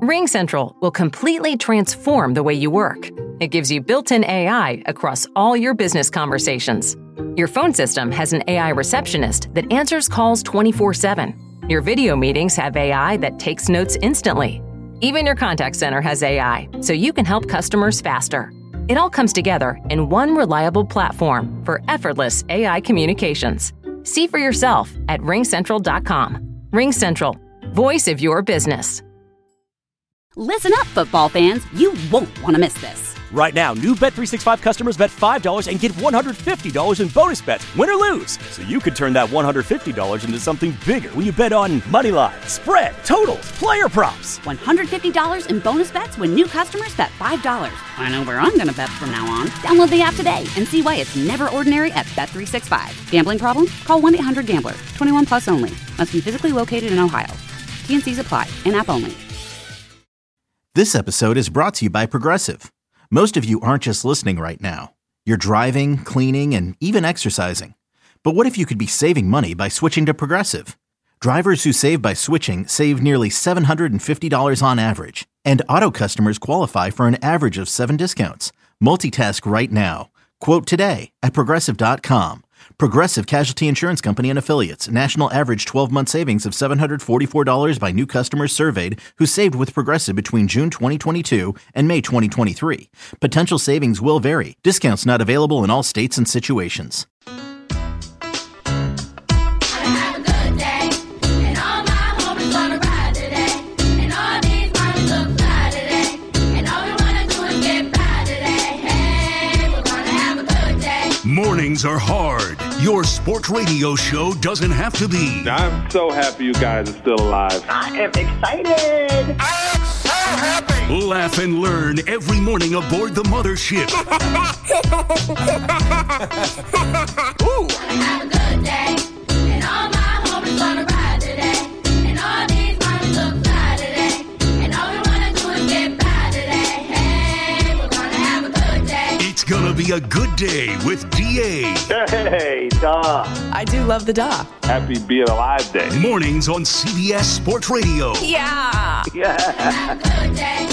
RingCentral will completely transform the way you work. It gives you built-in AI across all your business conversations. Your phone system has an AI receptionist that answers calls 24/7. Your video meetings have AI that takes notes instantly. Even your contact center has AI, so you can help customers faster. It all comes together in one reliable platform for effortless AI communications. See for yourself at ringcentral.com. RingCentral, voice of your business. Listen up, football fans. You won't want to miss this. Right now, new Bet365 customers bet $5 and get $150 in bonus bets, win or lose. So you could turn that $150 into something bigger when you bet on moneyline, spread, totals, player props. $150 in bonus bets when new customers bet $5. I know where I'm going to bet from now on. Download the app today and see why it's never ordinary at Bet365. Gambling problem? Call 1-800-GAMBLER. 21 plus only. Must be physically located in Ohio. T&Cs apply. In-app only. This episode is brought to you by Progressive. Most of you aren't just listening right now. You're driving, cleaning, and even exercising. But what if you could be saving money by switching to Progressive? Drivers who save by switching save nearly $750 on average. And auto customers qualify for an average of 7 discounts. Multitask right now. Quote today at Progressive.com. Progressive Casualty Insurance Company and Affiliates. National average 12-month savings of $744 by new customers surveyed who saved with Progressive between June 2022 and May 2023. Potential savings will vary. Discounts not available in all states and situations. Mornings are hard. Your sports radio show doesn't have to be. I'm so happy you guys are still alive. I am excited. I am so happy. Laugh and learn every morning aboard the mothership. Ooh. Have a good day. And all my homies gonna ride today. And all these mommies look fly today. And all we wanna do is get by today. Hey, we're gonna have a good day. It's gonna be a good day with DA. Hey, duh. I do love the duh. Happy Being Alive Day. Mornings on CBS Sports Radio. Yeah. Have a good day.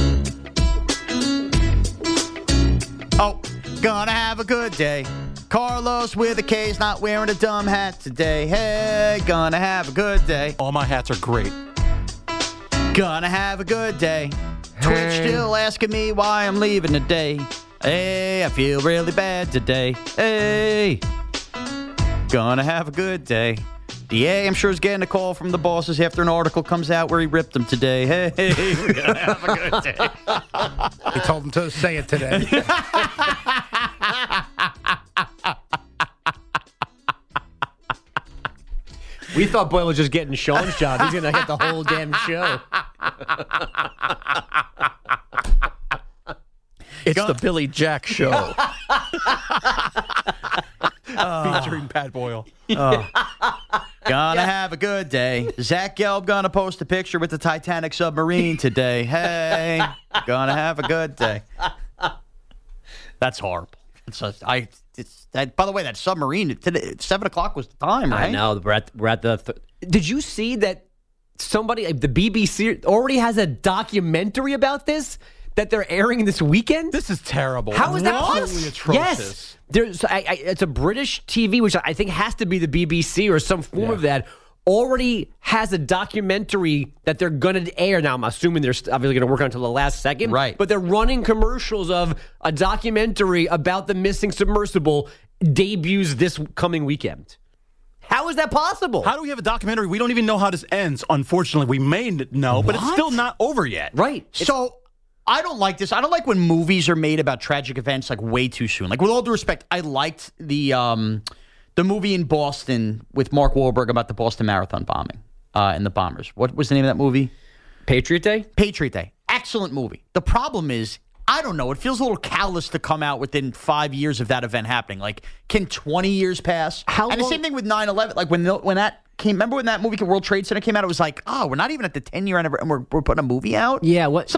Oh, gonna have a good day. Carlos with a K's not wearing a dumb hat today. Hey, gonna have a good day. All my hats are great. Gonna have a good day. Twitch still asking me why I'm leaving today. Hey, I feel really bad today. Hey, gonna have a good day. DA, I'm sure, is getting a call from the bosses after an article comes out where he ripped them today. Hey, we're gonna have a good day. He told him to say it today. We thought Boyle was just getting Sean's job. He's going to get the whole damn show. It's the Billy Jack Show. Featuring Pat Boyle. Gonna have a good day. Zach Gelb gonna post a picture with the Titanic submarine today. Hey, gonna have a good day. That's horrible. By the way, that submarine, 7 o'clock was the time, right? I know. We're at the... Did you see that somebody, the BBC, already has a documentary about this that they're airing this weekend? This is terrible. How is that Absolutely atrocious. Yes. It's a British TV, which I think has to be the BBC or some form of that, already has a documentary that they're going to air. Now, I'm assuming they're obviously going to work on until the last second. Right. But they're running commercials of a documentary about the missing submersible debuts this coming weekend. How is that possible? How do we have a documentary? We don't even know how this ends, unfortunately. We may know, but it's still not over yet. Right. So... I don't like this. I don't like when movies are made about tragic events like way too soon. Like, with all due respect, I liked the movie in Boston with Mark Wahlberg about the Boston Marathon bombing and the bombers. What was the name of that movie? Patriot Day? Patriot Day. Excellent movie. The problem is, I don't know. It feels a little callous to come out within 5 years of that event happening. Like, can 20 years pass? And the same thing with 9/11. Like, when that came, remember when that movie, World Trade Center, came out? It was like, oh, we're not even at the 10-year anniversary, and we're putting a movie out? Yeah. What? Something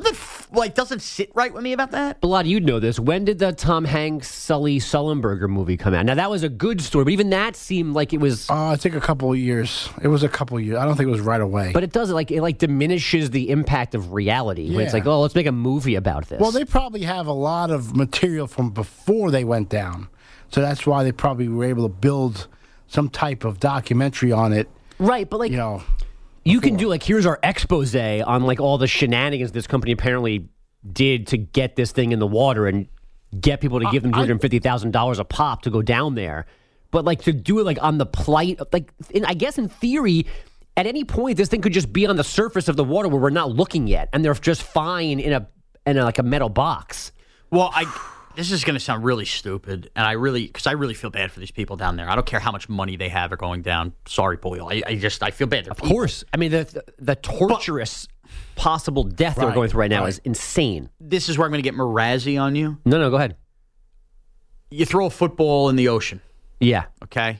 doesn't sit right with me about that. But a lot of you'd know this. When did the Tom Hanks, Sully Sullenberger movie come out? Now, that was a good story, but even that seemed like it was... I think a couple of years. It was a couple of years. I don't think it was right away. But it does, it diminishes the impact of reality. When it's like, let's make a movie about this. Well, they probably have a lot of material from before they went down. So that's why they probably were able to build some type of documentary on it. Right, but you can do here's our expose on all the shenanigans this company apparently did to get this thing in the water and get people to give them $250,000 a pop to go down there. But to do it on the plight of, I guess in theory, at any point this thing could just be on the surface of the water where we're not looking yet, and they're just fine in a metal box. Well, this is going to sound really stupid, and I really feel bad for these people down there. I don't care how much money they have are going down. Sorry, Boyle. I feel bad. Of course. I mean, the torturous possible death they're going through right now is insane. This is where I'm going to get Mrazzi on you. No, go ahead. You throw a football in the ocean. Yeah. Okay.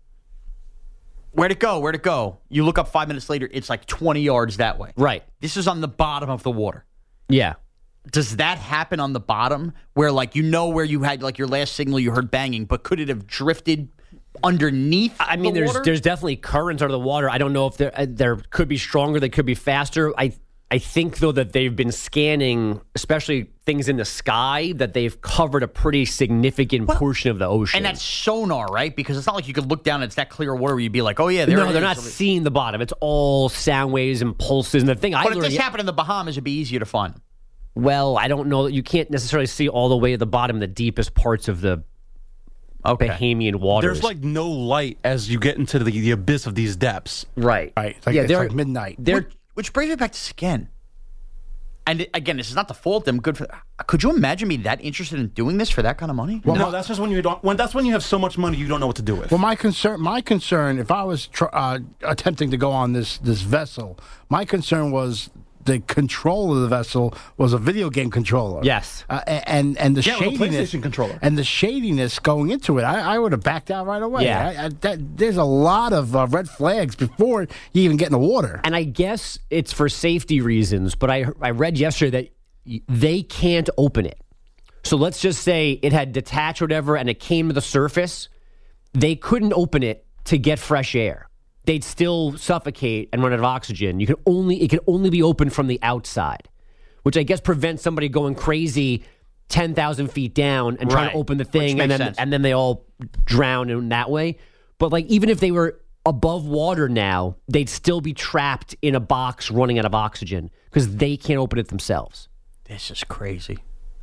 Where'd it go? You look up 5 minutes later, it's 20 yards that way. Right. This is on the bottom of the water. Yeah. Does that happen on the bottom where where you had your last signal you heard banging, but could it have drifted underneath? I mean, there's definitely currents under the water. I don't know if there could be stronger, they could be faster. I think though that they've been scanning, especially things in the sky, that they've covered a pretty significant portion of the ocean. And that's sonar, right? Because it's not like you could look down and it's that clear water where you'd be like, oh yeah, they're not seeing the bottom. It's all sound waves and pulses. And the thing if this happened in the Bahamas, it'd be easier to find them. Well, I don't know. You can't necessarily see all the way to the bottom, the deepest parts of the Bahamian waters. There's no light as you get into the abyss of these depths. Right. It's like midnight. Which brings me back to again. And again, this is not the fault. I'm good for. Could you imagine me that interested in doing this for that kind of money? Well, no, that's just when you don't. That's when you have so much money you don't know what to do with. Well, my concern, if I was attempting to go on this vessel, my concern was the control of the vessel was a video game controller. Yes, and the shadiness controller and the shadiness going into it, I would have backed out right away. Yeah, there's a lot of red flags before you even get in the water. And I guess it's for safety reasons, but I read yesterday that they can't open it. So let's just say it had detached or whatever, and it came to the surface. They couldn't open it to get fresh air. They'd still suffocate and run out of oxygen. It can only be opened from the outside, which I guess prevents somebody going crazy 10,000 feet down and trying to open the thing, and then they all drown in that way. But even if they were above water now, they'd still be trapped in a box running out of oxygen because they can't open it themselves. This is crazy.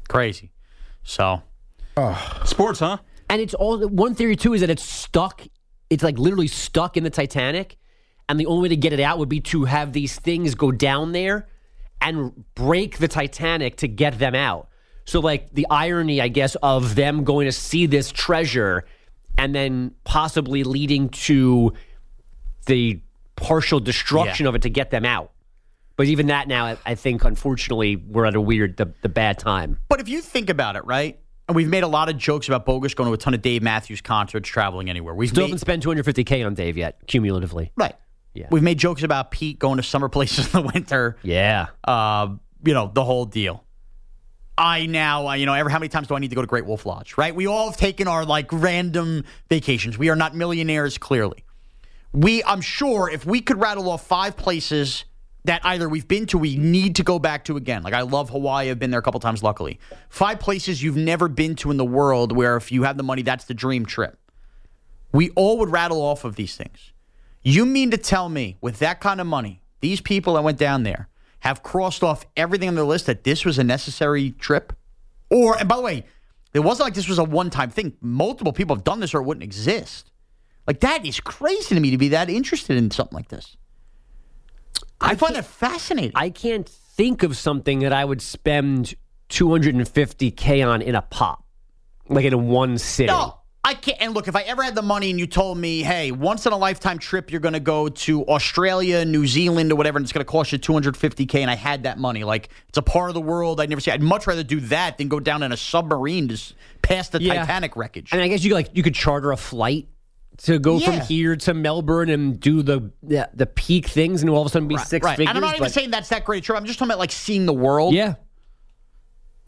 So, sports, huh? And it's all one theory too is that it's stuck. It's literally stuck in the Titanic, and the only way to get it out would be to have these things go down there and break the Titanic to get them out. So, the irony, I guess, of them going to see this treasure and then possibly leading to the partial destruction of it to get them out. But even that now, I think, unfortunately, we're at the bad time. But if you think about it, right? And we've made a lot of jokes about Bogus going to a ton of Dave Matthews concerts, traveling anywhere. We still haven't spent $250K on Dave yet, cumulatively. Right. Yeah. We've made jokes about Pete going to summer places in the winter. Yeah. The whole deal. How many times do I need to go to Great Wolf Lodge, right? We all have taken our random vacations. We are not millionaires, clearly. I'm sure if we could rattle off 5 places that either we've been to, we need to go back to again. I love Hawaii. I've been there a couple times, luckily. 5 places you've never been to in the world where if you have the money, that's the dream trip. We all would rattle off of these things. You mean to tell me, with that kind of money, these people that went down there have crossed off everything on their list that this was a necessary trip? And by the way, it wasn't like this was a one-time thing. Multiple people have done this or it wouldn't exist. That is crazy to me to be that interested in something like this. I find that fascinating. I can't think of something that I would spend $250K on in a pop, in one sitting. No, I can't. And look, if I ever had the money and you told me, hey, once in a lifetime trip, you're going to go to Australia, New Zealand, or whatever, and it's going to cost you $250K, and I had that money, it's a part of the world I'd never see. I'd much rather do that than go down in a submarine just past the Titanic wreckage. I guess you could charter a flight to go from here to Melbourne and do the peak things and all of a sudden be 6 figures. And I'm not even saying that's that great a trip. I'm just talking about seeing the world. Yeah.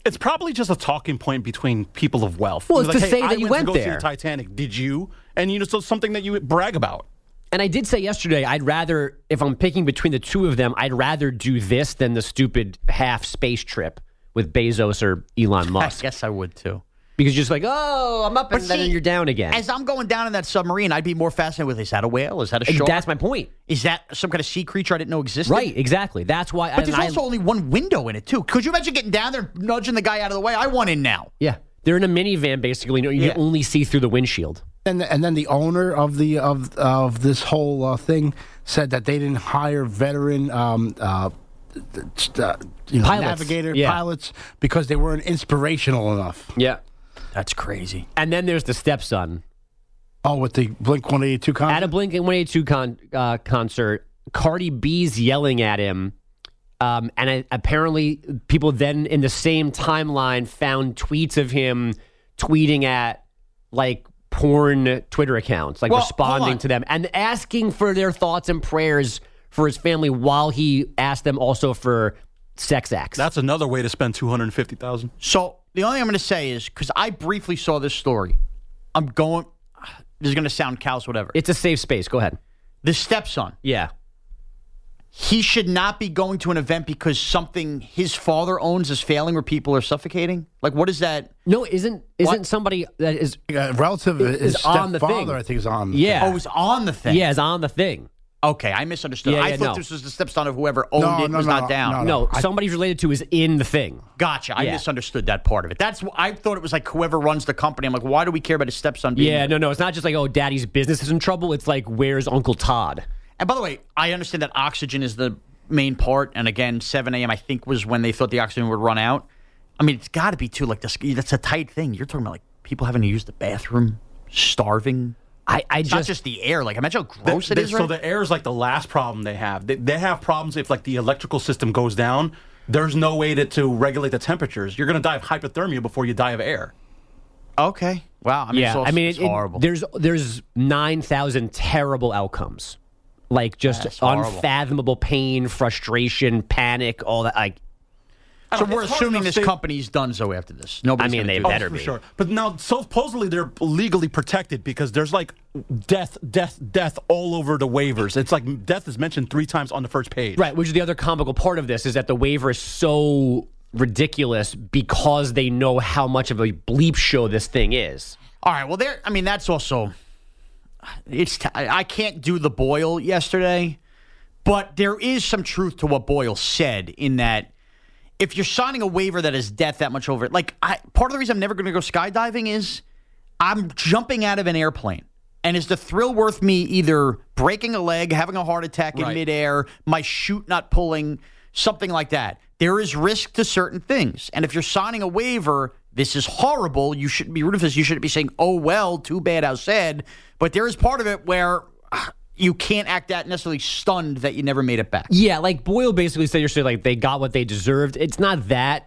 It's probably just a talking point between people of wealth. Well, it's like, to hey, say that I you went went to go see there. the Titanic. Did you? And so something that you brag about. And I did say yesterday, I'd rather, if I'm picking between the two of them, I'd rather do this than the stupid half space trip with Bezos or Elon Musk. I guess I would too. Because you're just like, oh, I'm up, and then you're down again. As I'm going down in that submarine, I'd be more fascinated with, is that a whale? Is that a shark? That's my point. Is that some kind of sea creature I didn't know existed? Right, exactly. That's why. But there's also only one window in it, too. Could you imagine getting down there, nudging the guy out of the way? I want in now. Yeah. They're in a minivan, basically. You can only see through the windshield. And then the owner of the of this whole thing said that they didn't hire veteran pilots because they weren't inspirational enough. Yeah. That's crazy. And then there's the stepson. Oh, with the Blink-182 concert? At a Blink-182 concert, Cardi B's yelling at him. And apparently people then in the same timeline found tweets of him tweeting at, like, porn Twitter accounts, like responding to them and asking for their thoughts and prayers for his family while he asked them also for sex acts. That's another way to spend $250,000. So the only thing I'm going to say is, because I briefly saw this story, this is going to sound callous, whatever. It's a safe space. Go ahead. The stepson. Yeah. He should not be going to an event because something his father owns is failing or people are suffocating? Like, what is that? No, isn't somebody that is relative is on the thing? Stepfather, I think, is on. Yeah. Oh, is on the thing. Yeah, is on the thing. Okay, I misunderstood. Yeah, I thought this was the stepson of whoever owned it was not down. No, somebody's related to is in the thing. Gotcha. I misunderstood that part of it. I thought it was like whoever runs the company. I'm like, why do we care about his stepson being there? No, it's not just like, oh, daddy's business is in trouble. It's like, where's Uncle Todd? And by the way, I understand that oxygen is the main part. And again, 7 a.m. I think was when they thought the oxygen would run out. I mean, it's got to be too, like, that's a tight thing. You're talking about like people having to use the bathroom, starving. It's not just the air. Like, imagine how gross it is. So the air is like the last problem they have. They have problems if like the electrical system goes down. There's no way to regulate the temperatures. You're going to die of hypothermia before you die of air. Okay. Wow. I mean, it's horrible. There's 9,000 terrible outcomes. Like just unfathomable pain, frustration, panic, all that. Like, so we're assuming this company's done so after this. Nobody's they better be. Sure. But now, supposedly they're legally protected because there's like death all over the waivers. It's like death is mentioned 3 times on the first page. Right, which is the other comical part of this is that the waiver is so ridiculous because they know how much of a bleep show this thing is. All right, well, that's also... I can't do the Boyle yesterday, but there is some truth to what Boyle said in that if you're signing a waiver that has death that much over it, like part of the reason I'm never going to go skydiving is I'm jumping out of an airplane. And is the thrill worth me either breaking a leg, having a heart attack in midair, my chute not pulling, something like that? There is risk to certain things. And if you're signing a waiver, this is horrible. You shouldn't be rooting for this. You shouldn't be saying, oh, well, too bad, how sad. But there is part of it where you can't act that necessarily stunned that you never made it back. Yeah, like Boyle basically said yesterday, like they got what they deserved. It's not that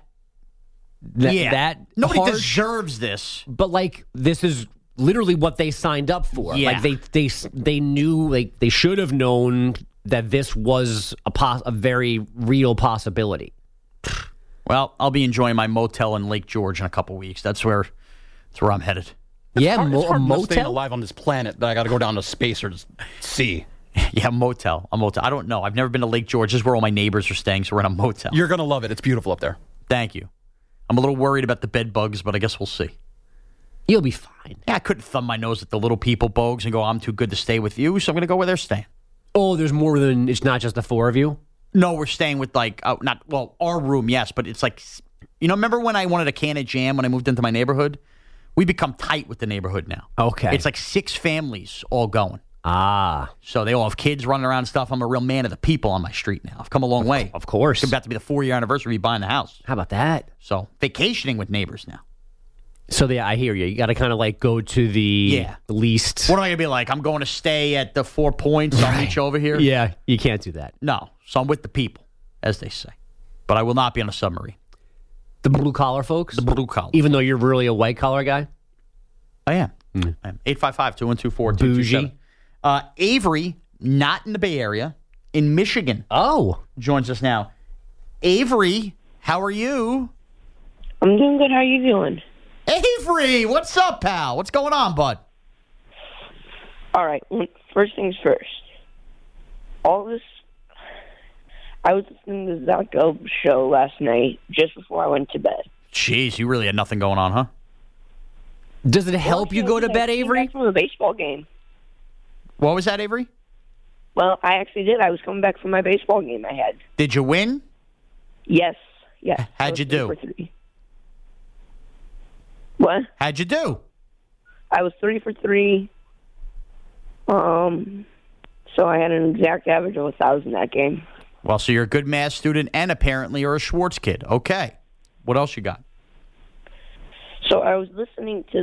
nobody harsh, deserves this. But like this is literally what they signed up for. Yeah. Like they knew, like they should have known that this was a very real possibility. Well, I'll be enjoying my motel in Lake George in a couple weeks. That's where I'm headed. It's yeah, hard, it's hard a enough staying motel alive on this planet that I got to go down to space or sea. Yeah, a motel. I don't know. I've never been to Lake George. This is where all my neighbors are staying, so we're in a motel. You're going to love it. It's beautiful up there. Thank you. I'm a little worried about the bed bugs, but I guess we'll see. You'll be fine. Yeah, I couldn't thumb my nose at the little people bugs and go, I'm too good to stay with you, so I'm going to go where they're staying. Oh, there's more than, it's not just the 4 of you? No, we're staying with our room, yes, but it's like, remember when I wanted a can of jam when I moved into my neighborhood? We become tight with the neighborhood now. Okay. It's like 6 families all going. Ah. So they all have kids running around and stuff. I'm a real man of the people on my street now. I've come a long way. Of course. It's about to be the 4-year anniversary of buying the house. How about that? So vacationing with neighbors now. So I hear you. You got to kind of like go to the least. What am I going to be like? I'm going to stay at the 4 Points on each over here? Yeah, you can't do that. No. So I'm with the people, as they say. But I will not be on a submarine. The blue-collar folks? The blue-collar. Even though you're really a white-collar guy? I am. 855-212-4227. Bougie. Avery, not in the Bay Area, in Michigan. Oh. Joins us now. Avery, how are you? I'm doing good. How you doing? Avery, what's up, pal? What's going on, bud? All right. First things first. All this. I was listening to the Zach Gelb show last night just before I went to bed. Jeez, you really had nothing going on, huh? Does it help you go to bed, Avery? I came back from a baseball game. What was that, Avery? Well, I actually did. I was coming back from my baseball game I had. Did you win? Yes. How'd you do? 3 for 3. What? How'd you do? I was 3 for 3. So I had an exact average of 1,000 that game. Well, so you're a good math student and apparently you're a Schwartz kid. Okay. What else you got? So I was listening to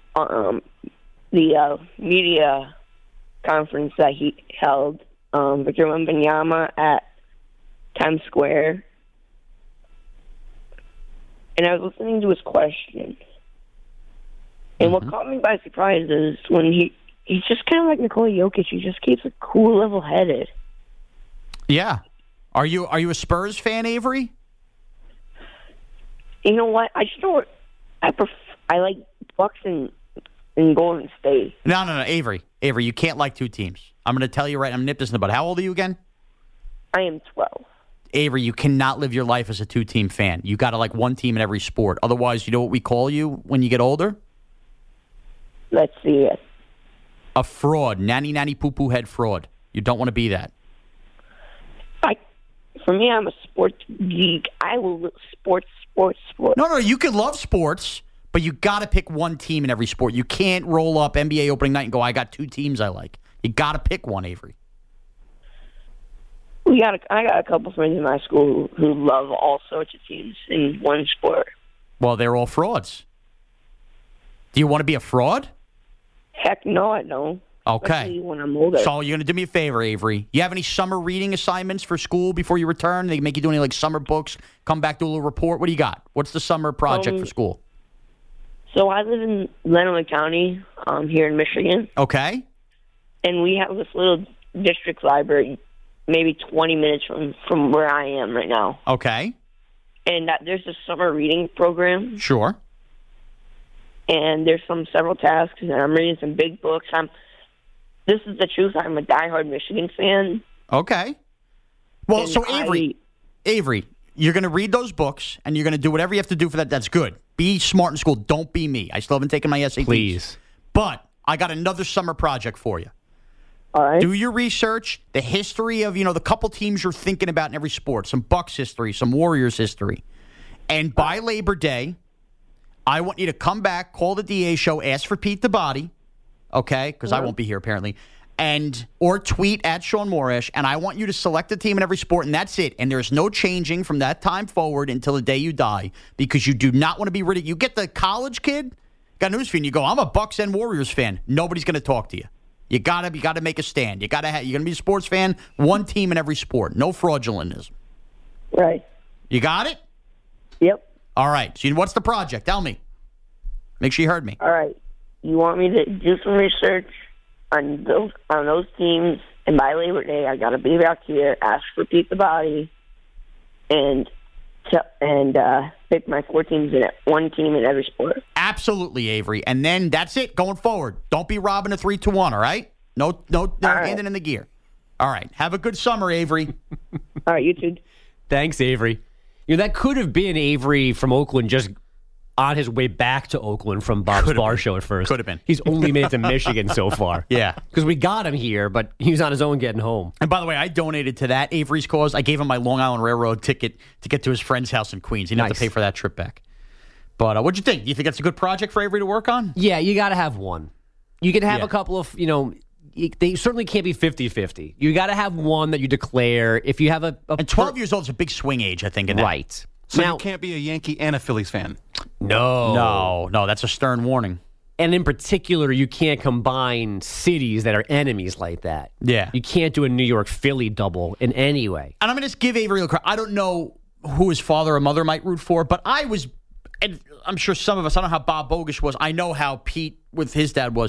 the media conference that he held, Victor Wembanyama at Times Square. And I was listening to his question. And what caught me by surprise is when he's just kind of like Nikola Jokic. He just keeps it cool, level-headed. Yeah. Are you a Spurs fan, Avery? You know what? I just don't. I like Bucks and Golden State. No, Avery. Avery, you can't like two teams. I'm going to tell you right. I'm nip this in the bud. How old are you again? I am 12. Avery, you cannot live your life as a two-team fan. You got to like one team in every sport. Otherwise, you know what we call you when you get older? Let's see it. A fraud. Nanny poo-poo head fraud. You don't want to be that. For me, I'm a sports geek. I will sports. No, you can love sports, but you got to pick one team in every sport. You can't roll up NBA opening night and go, I got two teams I like. You got to pick one, Avery. I got a couple friends in my school who love all sorts of teams in one sport. Well, they're all frauds. Do you want to be a fraud? Heck no, I don't. Okay. Especially when I'm older. So you're going to do me a favor, Avery. You have any summer reading assignments for school before you return? They make you do any like summer books, come back, do a little report. What do you got? What's the summer project for school? So I live in Lenawee County here in Michigan. Okay. And we have this little district library maybe 20 minutes from where I am right now. Okay. And there's a summer reading program. Sure. And there's several tasks, and I'm reading some big books. This is the truth. I'm a diehard Michigan fan. Okay. Well, And so Avery, you're going to read those books, and you're going to do whatever you have to do for that. That's good. Be smart in school. Don't be me. I still haven't taken my SATs. Please. But I got another summer project for you. All right. Do your research, the history of, the couple teams you're thinking about in every sport, some Bucks history, some Warriors history. And by Labor Day, I want you to come back, call the DA show, ask for Pete the Body, okay, because I won't be here apparently, or tweet at Sean Morash, and I want you to select a team in every sport, and that's it. And there's no changing from that time forward until the day you die, because you do not want to be rid of. You get the college kid, got news for you, and you go, I'm a Bucks and Warriors fan. Nobody's going to talk to you. You gotta make a stand. You're gonna be a sports fan. One team in every sport. No fraudulentism. Right. You got it? Yep. All right. So what's the project? Tell me. Make sure you heard me. All right. You want me to do some research on those teams, and by Labor Day, I got to be back here, ask for Pete the Body, and pick my 4 teams in it. One team in every sport. Absolutely, Avery. And then that's it going forward. Don't be robbing a 3-2-1, all right? No handing in the gear. All right. Have a good summer, Avery. All right, you too. Thanks, Avery. That could have been Avery from Oakland just on his way back to Oakland from Bob's Bar Show at first. Could have been. He's only made it to Michigan so far. Yeah. Because we got him here, but he was on his own getting home. And by the way, I donated to that Avery's cause. I gave him my Long Island Railroad ticket to get to his friend's house in Queens. He didn't have to pay for that trip back. But what'd you think? Do you think that's a good project for Avery to work on? Yeah, you got to have one. You can have a couple of, they certainly can't be 50-50. You got to have one that you declare. If you have and 12 years old is a big swing age, I think. In that. Right. So you can't be a Yankee and a Phillies fan. No, that's a stern warning. And in particular, you can't combine cities that are enemies like that. Yeah. You can't do a New York-Philly double in any way. And I'm going to give Avery a credit. I don't know who his father or mother might root for, but I was, and I'm sure some of us, I don't know how Bob Bogish was. I know how Pete with his dad was.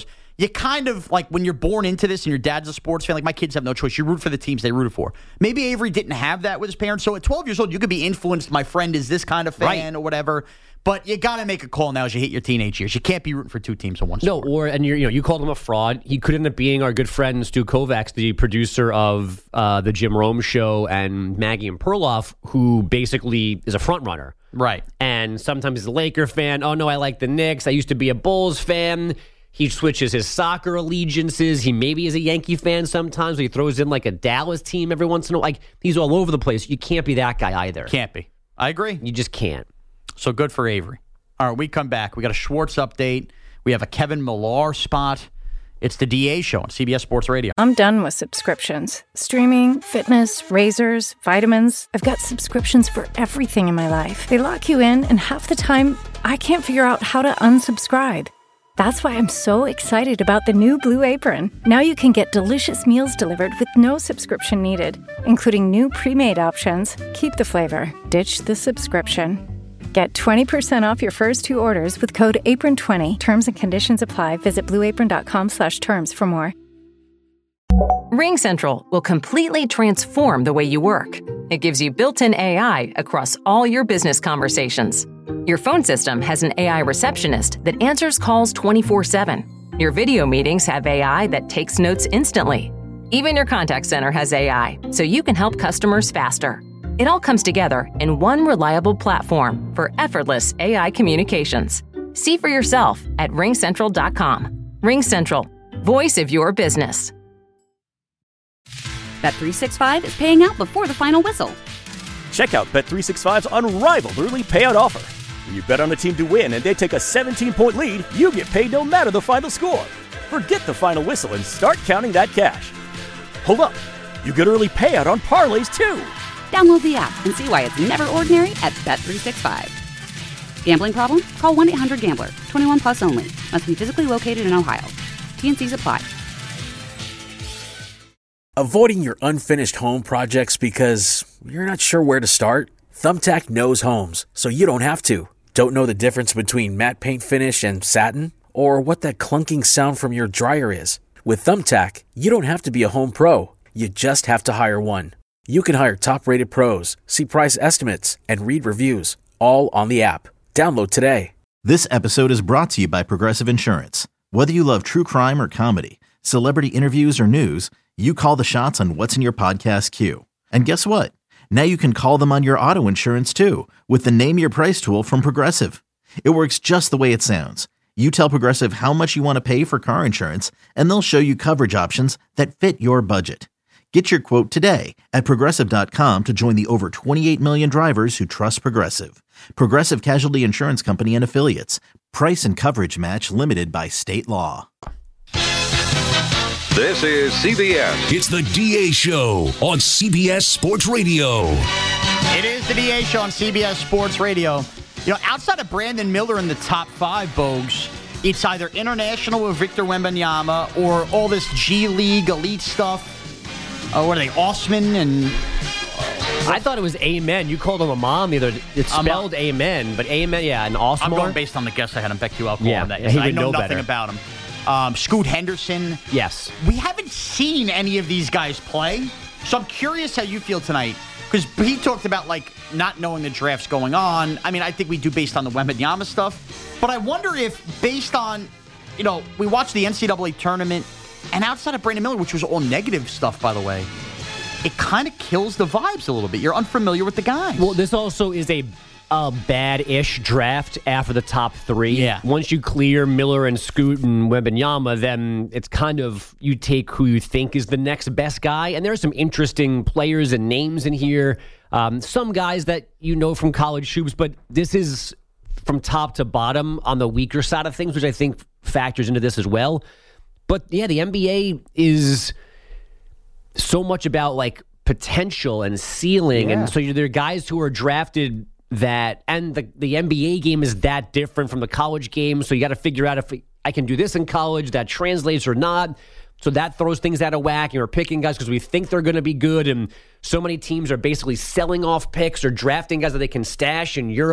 you kind of, like, when you're born into this and your dad's a sports fan, like my kids have no choice. You root for the teams they rooted for. Maybe Avery didn't have that with his parents. So at 12 years old, you could be influenced. My friend is this kind of fan or whatever. But you got to make a call now as you hit your teenage years. You can't be rooting for two teams in one sport. No, you called him a fraud. He could end up being our good friend Stu Kovacs, the producer of the Jim Rome Show, and Maggie and Perloff, who basically is a front runner. Right. And sometimes he's a Laker fan. Oh, no, I like the Knicks. I used to be a Bulls fan. He switches his soccer allegiances. He maybe is a Yankee fan sometimes. He throws in like a Dallas team every once in a while. Like, he's all over the place. You can't be that guy either. Can't be. I agree. You just can't. So good for Avery. All right, we come back. We got a Schwartz update. We have a Kevin Millar spot. It's the DA Show on CBS Sports Radio. I'm done with subscriptions. Streaming, fitness, razors, vitamins. I've got subscriptions for everything in my life. They lock you in, and half the time, I can't figure out how to unsubscribe. That's why I'm so excited about the new Blue Apron. Now you can get delicious meals delivered with no subscription needed, including new pre-made options. Keep the flavor. Ditch the subscription. Get 20% off your first two orders with code APRON20. Terms and conditions apply. Visit blueapron.com/terms for more. RingCentral will completely transform the way you work. It gives you built-in AI across all your business conversations. Your phone system has an AI receptionist that answers calls 24/7. Your video meetings have AI that takes notes instantly. Even your contact center has AI, so you can help customers faster. It all comes together in one reliable platform for effortless AI communications. See for yourself at ringcentral.com. RingCentral, voice of your business. Bet365 is paying out before the final whistle. Check out Bet365's unrivaled early payout offer. When you bet on a team to win and they take a 17-point lead, you get paid no matter the final score. Forget the final whistle and start counting that cash. Hold up. You get early payout on parlays, too. Download the app and see why it's never ordinary at Bet365. Gambling problem? Call 1-800-GAMBLER. 21 plus only. Must be physically located in Ohio. T&Cs apply. Avoiding your unfinished home projects because you're not sure where to start? Thumbtack knows homes, so you don't have to. Don't know the difference between matte paint finish and satin? Or what that clunking sound from your dryer is? With Thumbtack, you don't have to be a home pro. You just have to hire one. You can hire top-rated pros, see price estimates, and read reviews, all on the app. Download today. This episode is brought to you by Progressive Insurance. Whether you love true crime or comedy, celebrity interviews or news, you call the shots on what's in your podcast queue. And guess what? Now you can call them on your auto insurance too with the Name Your Price tool from Progressive. It works just the way it sounds. You tell Progressive how much you want to pay for car insurance, and they'll show you coverage options that fit your budget. Get your quote today at Progressive.com to join the over 28 million drivers who trust Progressive. Progressive Casualty Insurance Company and Affiliates. Price and coverage match limited by state law. This is CBS. It's the DA Show on CBS Sports Radio. It is the DA Show on CBS Sports Radio. You know, outside of Brandon Miller in the top five, Bogues, it's either international with Victor Wembanyama or all this G League elite stuff. What are they, Osman and... I thought it was Amen. You called him a mom either. It's spelled Amen, but Amen, yeah, and Osman. I'm going based on the guess I had on BetQL calling yeah, that. Yeah, I know nothing about him. Scoot Henderson. Yes. We haven't seen any of these guys play, so I'm curious how you feel tonight. Because he talked about, like, not knowing the draft's going on. I mean, I think we do based on the Wembanyama stuff. But I wonder if, based on, you know, we watched the NCAA tournament, and outside of Brandon Miller, which was all negative stuff, by the way, it kind of kills the vibes a little bit. You're unfamiliar with the guys. Well, this also is a bad-ish draft after the top three. Yeah. Once you clear Miller and Scoot and Wembanyama, then it's kind of you take who you think is the next best guy. And there are some interesting players and names in here. Some guys that you know from college hoops, but this is from top to bottom on the weaker side of things, which I think factors into this as well. But yeah, the NBA is so much about like potential and ceiling. Yeah. And so there are guys who are drafted that, and the NBA game is that different from the college game. So you got to figure out if I can do this in college, that translates or not. So that throws things out of whack. And we're picking guys because we think they're going to be good. And so many teams are basically selling off picks or drafting guys that they can stash in Europe.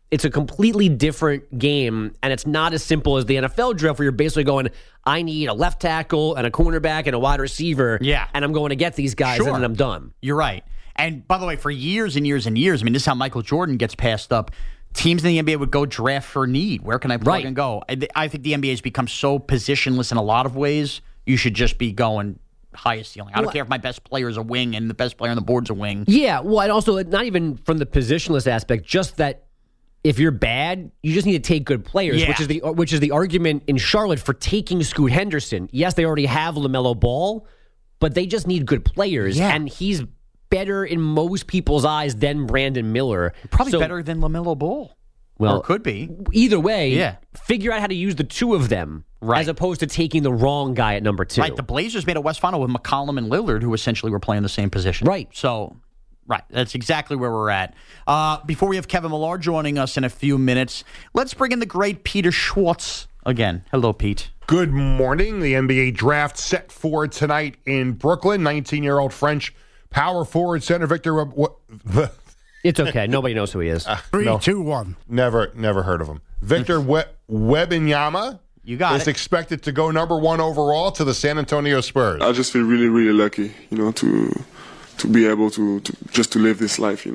it's a completely different game, and it's not as simple as the NFL draft where you're basically going, I need a left tackle and a cornerback and a wide receiver, and I'm going to get these guys, and then I'm done. You're right. And by the way, for years and years and years, I mean, this is how Michael Jordan gets passed up. Teams in the NBA would go draft for need. Where can I plug and go? I think the NBA has become so positionless in a lot of ways. You should just be going highest ceiling. I don't care if my best player is a wing and the best player on the board's a wing. Yeah, well, and also not even from the positionless aspect, just that if you're bad, you just need to take good players, which is the argument in Charlotte for taking Scoot Henderson. Yes, they already have LaMelo Ball, but they just need good players, and he's better in most people's eyes than Brandon Miller. Probably better than LaMelo Ball. Well, or could be. Either way, figure out how to use the two of them as opposed to taking the wrong guy at number 2. Right, the Blazers made a West Final with McCollum and Lillard, who essentially were playing the same position. Right. So, that's exactly where we're at. Before we have Kevin Millar joining us in a few minutes, let's bring in the great Peter Schwartz again. Hello, Pete. Good morning. The NBA draft set for tonight in Brooklyn. 19-year-old French power forward center Victor. It's okay. Nobody knows who he is. 3, 2, 1. Never heard of him. Victor Wembanyama is expected to go number 1 overall to the San Antonio Spurs. I just feel really, really lucky, to be able to live this life,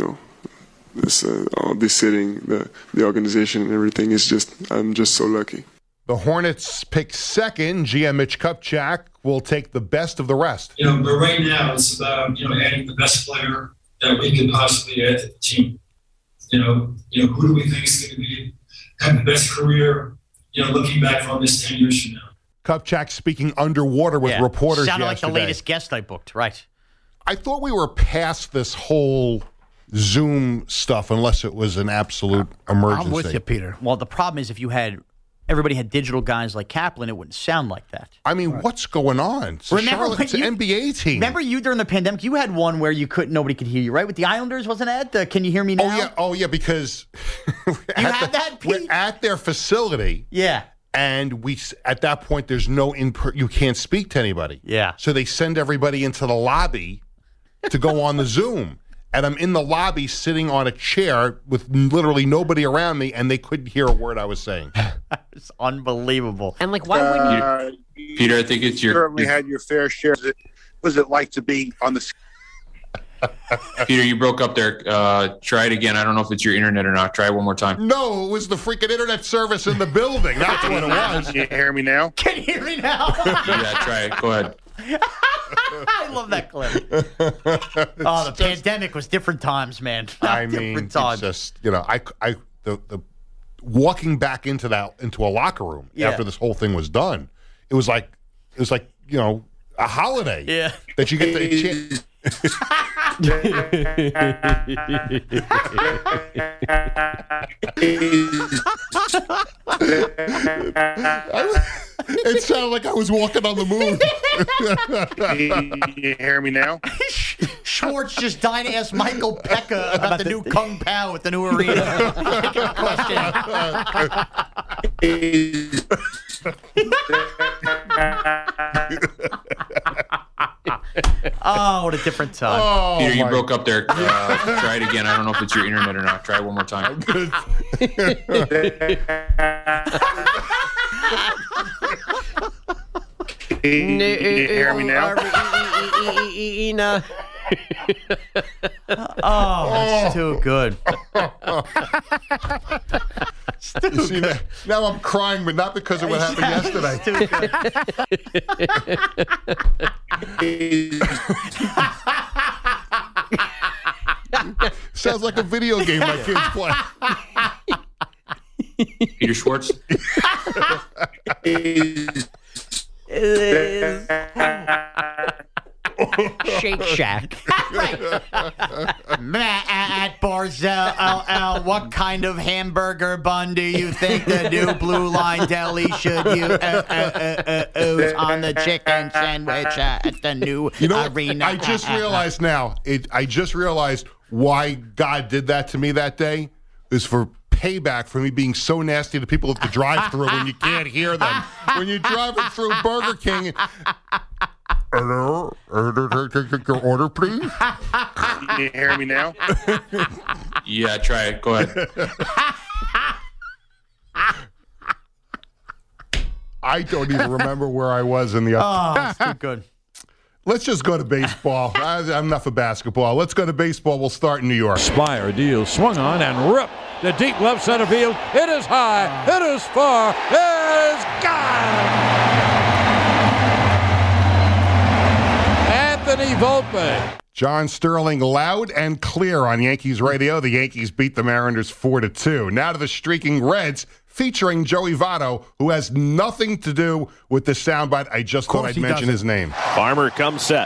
this setting, the organization and everything is I'm just so lucky. The Hornets pick second. GM Mitch Kupchak will take the best of the rest. But right now it's about, adding the best player that we could possibly add to the team. Who do we think is going to have the best career, looking back on this 10 years from now? Kupchak speaking underwater with reporters Sounded yesterday. like the latest guest I booked, right? I thought we were past this whole Zoom stuff unless it was an absolute emergency. I'm with you, Peter. Well, the problem is if everybody had digital guys like Kaplan, it wouldn't sound like that. I mean, what's going on? It's an NBA team. Remember you during the pandemic? You had one where nobody could hear you, right? With the Islanders, wasn't it? Can you hear me now? Oh yeah, because you had that, Pete? We're at their facility. Yeah. And at that point, there's no you can't speak to anybody. Yeah. So they send everybody into the lobby to go on the Zoom. And I'm in the lobby sitting on a chair with literally nobody around me, and they couldn't hear a word I was saying. It's unbelievable. And why wouldn't you? Peter, I think it's your. You certainly had your fair share. What was it like to be on the. Peter, you broke up there. Try it again. I don't know if it's your internet or not. Try it one more time. No, it was the freaking internet service in the building. That's what it was. Can you hear me now? Can you hear me now? Yeah, try it. Go ahead. I love that clip. The pandemic was different times, man. It's just the walking back into a locker room after this whole thing was done. It was like a holiday. Yeah, that you get the. It sounded like I was walking on the moon. Can you hear me now? Schwartz just dying to ask Michael Pekka about the new Kung Pao at the new arena. Oh, what a different time. Peter, you broke up there. Try it again. I don't know if it's your internet or not. Try it one more time. Can you hear me now? That's too good. You see that? Now I'm crying, but not because of what happened yesterday. Sounds like a video game my kids play. Peter Schwartz. Shake Shack. At Barzell, what kind of hamburger bun do you think the new Blue Line Deli should use on the chicken sandwich at the new arena? I just realized now. I just realized why God did that to me that day is for payback for me being so nasty to people at the drive-thru when you can't hear them. When you're driving through Burger King. Hello? Your order, please? Can you hear me now? Yeah, try it. Go ahead. I don't even remember where I was in the. Oh, it's too good. Let's just go to baseball. I'm enough of basketball. Let's go to baseball. We'll start in New York. Spire deal swung on and ripped to deep left center field. It is high. It is far. It is gone. Anthony Volpe. John Sterling loud and clear on Yankees radio. The Yankees beat the Mariners 4-2. Now to the streaking Reds featuring Joey Votto, who has nothing to do with the soundbite. I just thought I'd mention his name. Farmer comes set.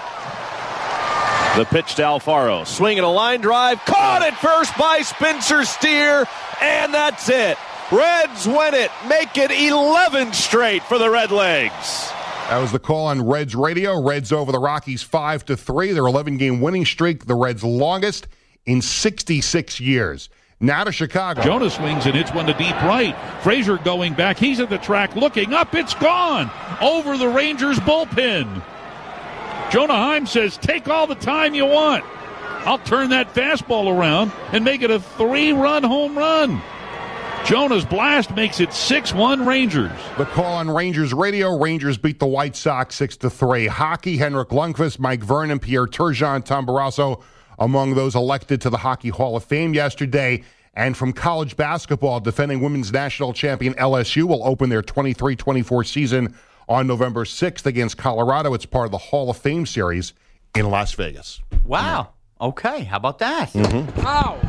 The pitch to Alfaro. Swinging a line drive. Caught at first by Spencer Steer. And that's it. Reds win it. Make it 11 straight for the Red Legs. That was the call on Reds radio. Reds over the Rockies 5-3. Their 11-game winning streak, the Reds' longest in 66 years. Now to Chicago. Jonah swings and hits one to deep right. Frazier going back. He's at the track looking up. It's gone over the Rangers bullpen. Jonah Heim says, take all the time you want. I'll turn that fastball around and make it a 3-run home run. Jonah's blast makes it 6-1 Rangers. The call on Rangers radio. Rangers beat the White Sox 6-3. Hockey, Henrik Lundqvist, Mike Vernon, Pierre Turgeon, Tom Barrasso among those elected to the Hockey Hall of Fame yesterday. And from college basketball, defending women's national champion LSU will open their 23-24 season on November 6th against Colorado. It's part of the Hall of Fame series in Las Vegas. Wow. Okay. How about that? Mm-hmm. Ow.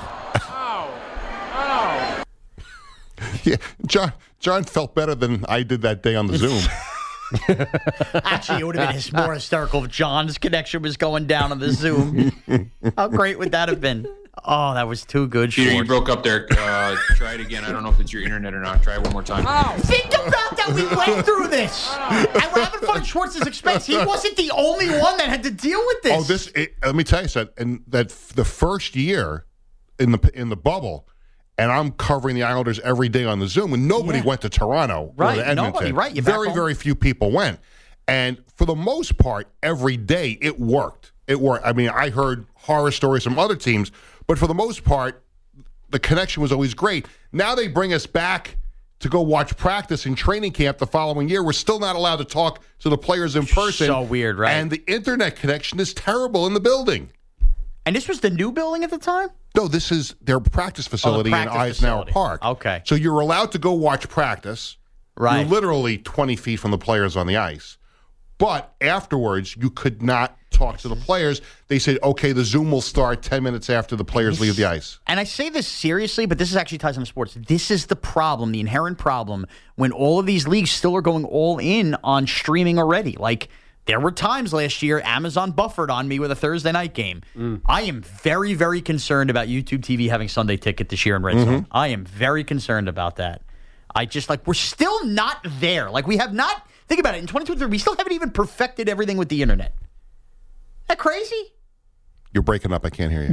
Yeah, John felt better than I did that day on the Zoom. Actually, it would have been more hysterical if John's connection was going down on the Zoom. How great would that have been? Oh, that was too good, Peter, Schwartz. you broke up there. Try it again. I don't know if it's your internet or not. Try it one more time. Think about that. We went through this. And we're having fun at Schwartz's expense. He wasn't the only one that had to deal with this. Let me tell you something. That the first year in the bubble, and I'm covering the Islanders every day on the Zoom, and nobody went to Toronto or to Edmonton. Nobody, right. You're back home. Very few people went. And for the most part, every day it worked. It worked. I mean, I heard horror stories from other teams, but for the most part, the connection was always great. Now they bring us back to go watch practice in training camp the following year. We're still not allowed to talk to the players in person. So weird, right? And the internet connection is terrible in the building. And this was the new building at the time? No, this is their practice facility in Eisenhower Park. Okay. So you're allowed to go watch practice. Right. You're literally 20 feet from the players on the ice. But afterwards, you could not talk to the players. They said, okay, the Zoom will start 10 minutes after the players leave the ice. And I say this seriously, but this is actually ties into sports. This is the problem, the inherent problem, when all of these leagues still are going all in on streaming already. Like, there were times last year Amazon buffered on me with a Thursday night game. I am very, very concerned about YouTube TV having Sunday Ticket this year in Red Zone. I am very concerned about that. We're still not there. Like, we have not, think about it, in 2023, we still haven't even perfected everything with the internet. Isn't that crazy? You're breaking up. I can't hear you.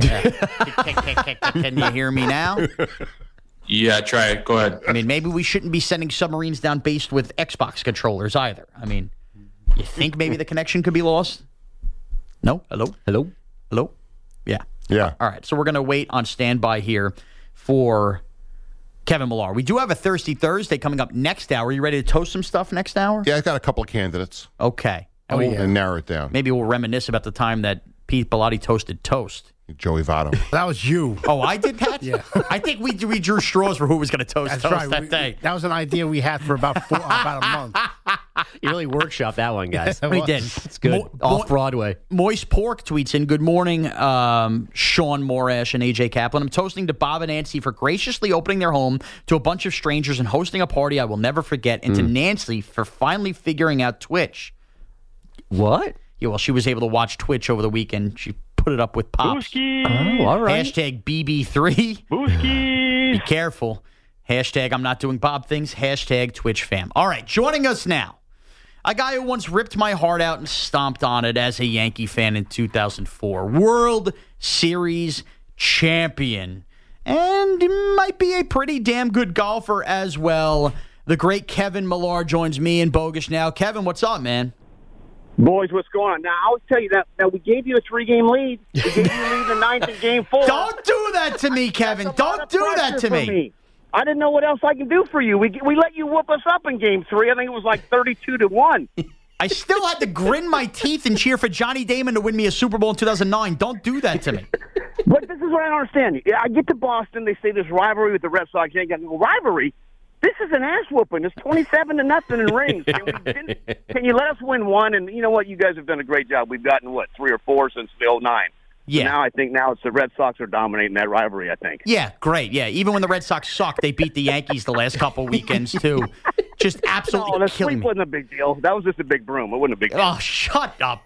Can you hear me now? Yeah, try it. Go ahead. I mean, maybe we shouldn't be sending submarines down based with Xbox controllers either. I mean, you think maybe the connection could be lost? No? Hello? Hello? Hello? Yeah. Yeah. All right. So we're going to wait on standby here for Kevin Millar. We do have a Thirsty Thursday coming up next hour. You ready to toast some stuff next hour? Yeah, I've got a couple of candidates. Okay. And narrow it down. Maybe we'll reminisce about the time that Pete Bellotti toasted toast. Joey Votto. That was you. Oh, I did that? Yeah. I think we drew straws for who was going to toast that day. That was an idea we had for about a month. You really workshopped that one, guys. We did. It's good. Off-Broadway. Moist Pork tweets in, good morning, Sean Morash and AJ Kaplan. I'm toasting to Bob and Nancy for graciously opening their home to a bunch of strangers and hosting a party I will never forget, and to Nancy for finally figuring out Twitch. What? Yeah, well, she was able to watch Twitch over the weekend. She put it up with Pops. Booski. Oh, all right. Hashtag BB3. Booski. Be careful. Hashtag I'm not doing Bob things. Hashtag Twitch fam. All right, joining us now, a guy who once ripped my heart out and stomped on it as a Yankee fan in 2004. World Series champion. And might be a pretty damn good golfer as well. The great Kevin Millar joins me in Bogus now. Kevin, what's up, man? Boys, what's going on? Now, I'll tell you that we gave you a 3-game lead. We gave you a lead in the ninth in Game 4. Don't do that to me, Kevin. Don't do that to me. I didn't know what else I can do for you. We let you whoop us up in Game 3. I think it was like 32-1. I still had to grin my teeth and cheer for Johnny Damon to win me a Super Bowl in 2009. Don't do that to me. But this is what I don't understand. I get to Boston, they say this rivalry with the Red Sox. You ain't got no rivalry. This is an ass whooping. It's 27-0 in rings. Can you let us win one? And you know what? You guys have done a great job. We've gotten, 3 or 4 since the 2009. Yeah. Now I think it's the Red Sox are dominating that rivalry, I think. Yeah, great. Yeah, even when the Red Sox suck, they beat the Yankees the last couple weekends, too. Just absolutely the killing sweep me. wasn't a big deal. That was just a big broom. It wasn't a big deal. Oh, shut up.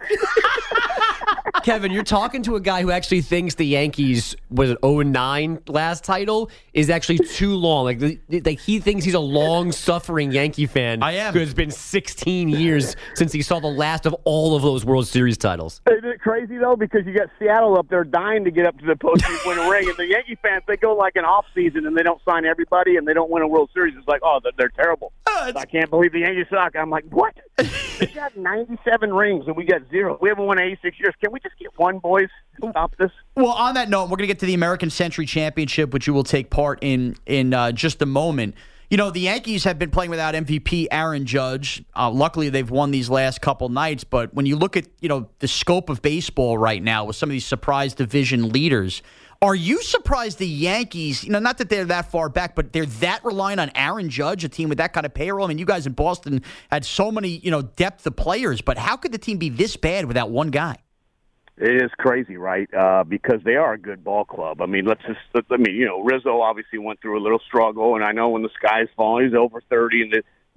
Kevin, you're talking to a guy who actually thinks the Yankees, was it 0-9 last title, is actually too long. Like he thinks he's a long-suffering Yankee fan. I am. Because it's been 16 years since he saw the last of all of those World Series titles. Isn't it crazy, though? Because you got Seattle up there dying to get up to the postseason winning ring, and the Yankee fans, they go like an off-season, and they don't sign everybody, and they don't win a World Series. It's like, oh, they're terrible. I can't believe the Yankees suck. I'm like, what? They got 97 rings, and we got 0. We haven't won 86 years. Can we just get one, boys? Stop this. Well, on that note, we're going to get to the American Century Championship, which you will take part in just a moment. You know, the Yankees have been playing without MVP Aaron Judge. Luckily, they've won these last couple nights. But when you look at, the scope of baseball right now with some of these surprise division leaders, are you surprised the Yankees, not that they're that far back, but they're that reliant on Aaron Judge, a team with that kind of payroll? I mean, you guys in Boston had so many, depth of players, but how could the team be this bad without one guy? It is crazy, right? Because they are a good ball club. I mean, Rizzo obviously went through a little struggle, and I know when the sky's falling, he's over 30.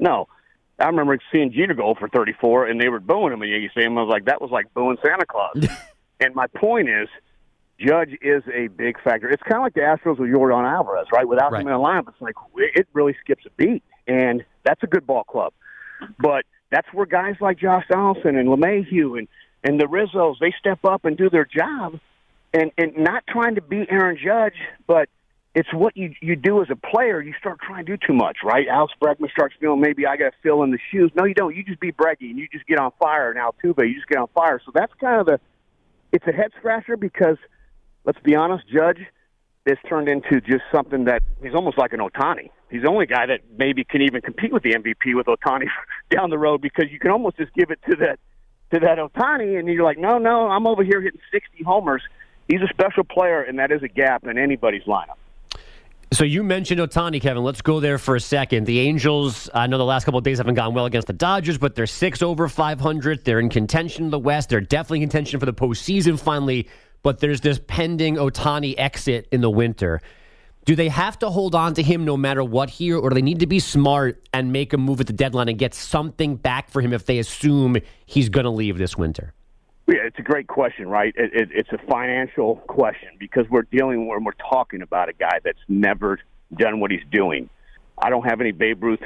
I remember seeing Jeter go for 34, and they were booing him in Yankee Stadium. I was like, that was like booing Santa Claus. And my point is, Judge is a big factor. It's kind of like the Astros with Yordan Alvarez, right? Without him in the lineup, it's like it really skips a beat, and that's a good ball club. But that's where guys like Josh Donaldson and LeMahieu and the Rizzos, they step up and do their job, and not trying to beat Aaron Judge, but it's what you do as a player. You start trying to do too much, right? Alex Bregman starts feeling maybe I got to fill in the shoes. No, you don't. You just be Breggy, and you just get on fire. And Altuve, you just get on fire. So that's kind of it's a head-scratcher because, let's be honest, Judge has turned into just something that he's almost like an Ohtani. He's the only guy that maybe can even compete with the MVP with Ohtani down the road because you can almost just give it to that Ohtani, and you're like, no, I'm over here hitting 60 homers. He's a special player, and that is a gap in anybody's lineup. So you mentioned Ohtani, Kevin. Let's go there for a second. The Angels, I know the last couple of days haven't gone well against the Dodgers, but they're 6 over 500. They're in contention in the West. They're definitely in contention for the postseason finally, but there's this pending Ohtani exit in the winter. Do they have to hold on to him no matter what here, or do they need to be smart and make a move at the deadline and get something back for him if they assume he's going to leave this winter? Yeah, it's a great question, right? It's a financial question because we're talking about a guy that's never done what he's doing. I don't have any Babe Ruth,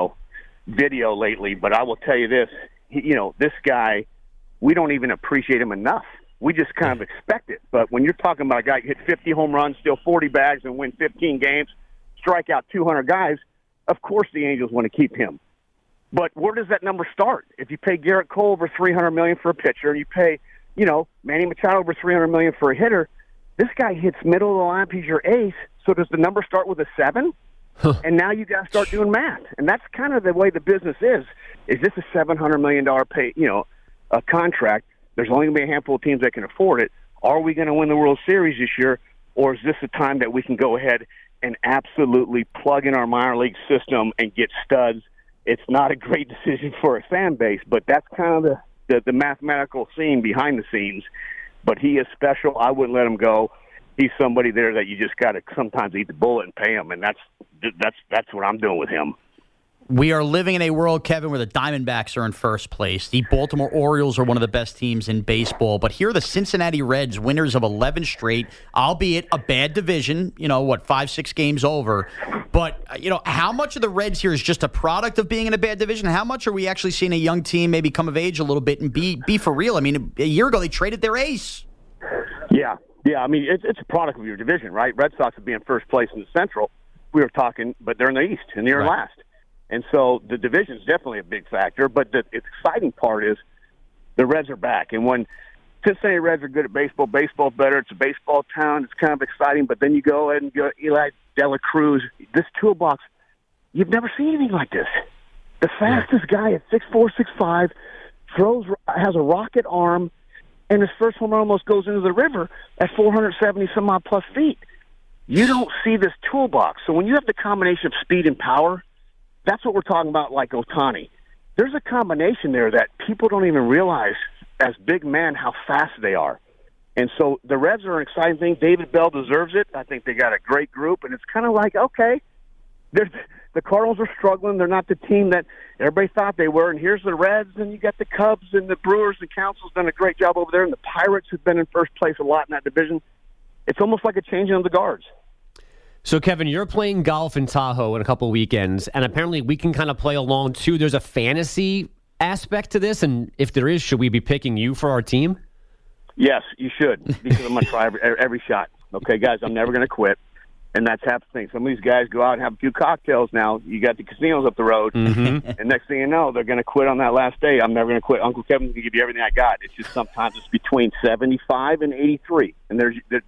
video lately, but I will tell you this, this guy, we don't even appreciate him enough. We just kind of expect it. But when you're talking about a guy who hit 50 home runs, steal 40 bags, and win 15 games, strike out 200 guys, of course the Angels want to keep him. But where does that number start? If you pay Garrett Cole over $300 million for a pitcher, and you pay, Manny Machado over $300 million for a hitter, this guy hits middle of the lineup. He's your ace. So does the number start with a 7? And now you got to start doing math. And that's kind of the way the business is. Is this a $700 million pay, a contract? There's only going to be a handful of teams that can afford it. Are we going to win the World Series this year, or is this a time that we can go ahead and absolutely plug in our minor league system and get studs? It's not a great decision for a fan base, but that's kind of the mathematical scene behind the scenes. But he is special. I wouldn't let him go. He's somebody there that you just got to sometimes eat the bullet and pay him, and that's what I'm doing with him. We are living in a world, Kevin, where the Diamondbacks are in first place. The Baltimore Orioles are one of the best teams in baseball. But here are the Cincinnati Reds, winners of 11 straight, albeit a bad division, 5-6 games over. But, how much of the Reds here is just a product of being in a bad division? How much are we actually seeing a young team maybe come of age a little bit and be for real? I mean, a year ago they traded their ace. Yeah. I mean, it's a product of your division, right? Red Sox would be in first place in the Central. We were talking, but they're in the East, and they're last. And so the division is definitely a big factor, but the exciting part is the Reds are back. And when Cincinnati Reds are good at baseball, baseball's better. It's a baseball town. It's kind of exciting. But then you go ahead and go Eli De La Cruz. this toolbox, you've never seen anything like this. The fastest guy at 6'4", 6'5", has a rocket arm, and his first home run almost goes into the river at 470-some-odd plus feet. You don't see this toolbox. So when you have the combination of speed and power, that's what we're talking about like Ohtani. There's a combination there that people don't even realize as big men how fast they are. And so the Reds are an exciting thing. David Bell deserves it. I think they got a great group, and it's kind of like, okay, the Cardinals are struggling. They're not the team that everybody thought they were, and here's the Reds, and you got the Cubs and the Brewers. The Council's done a great job over there, and the Pirates have been in first place a lot in that division. It's almost like a changing of the guards. So, Kevin, you're playing golf in Tahoe in a couple of weekends, and apparently we can kind of play along, too. There's a fantasy aspect to this, and if there is, should we be picking you for our team? Yes, you should, because I'm going to try every shot. Okay, guys, I'm never going to quit, and that's half the thing. Some of these guys go out and have a few cocktails now. You got the casinos up the road, and next thing you know, they're going to quit on that last day. I'm never going to quit. Uncle Kevin's going to give you everything I got. It's just sometimes it's between 75 and 83, and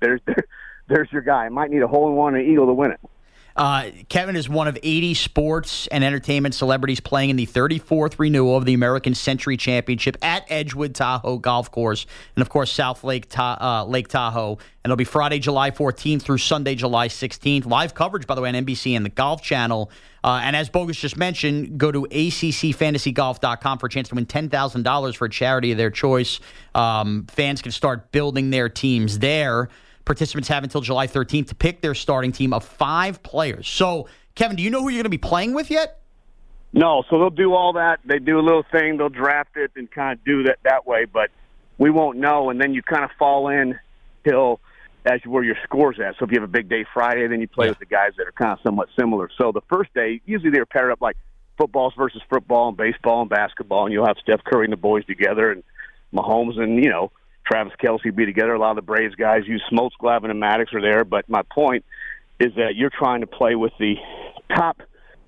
there's your guy. I might need a hole-in-one and an eagle to win it. Kevin is one of 80 sports and entertainment celebrities playing in the 34th renewal of the American Century Championship at Edgewood Tahoe Golf Course and, of course, South Lake Tahoe. And it'll be Friday, July 14th through Sunday, July 16th. Live coverage, by the way, on NBC and the Golf Channel. And as Bogus just mentioned, go to ACCFantasyGolf.com for a chance to win $10,000 for a charity of their choice. Fans can start building their teams there. Participants have until July 13th to pick their starting team of 5 players. So, Kevin, do you know who you're going to be playing with yet? No, so they'll do all that. They do a little thing. They'll draft it and kind of do that way, but we won't know. And then you kind of fall in till as where your score's at. So if you have a big day Friday, then you play with the guys that are kind of somewhat similar. So the first day, usually they're paired up like footballs versus football and baseball and basketball, and you'll have Steph Curry and the boys together and Mahomes and, Travis Kelce be together. A lot of the Braves guys use Smoltz, Glavine, and Maddox are there. But my point is that you're trying to play with the top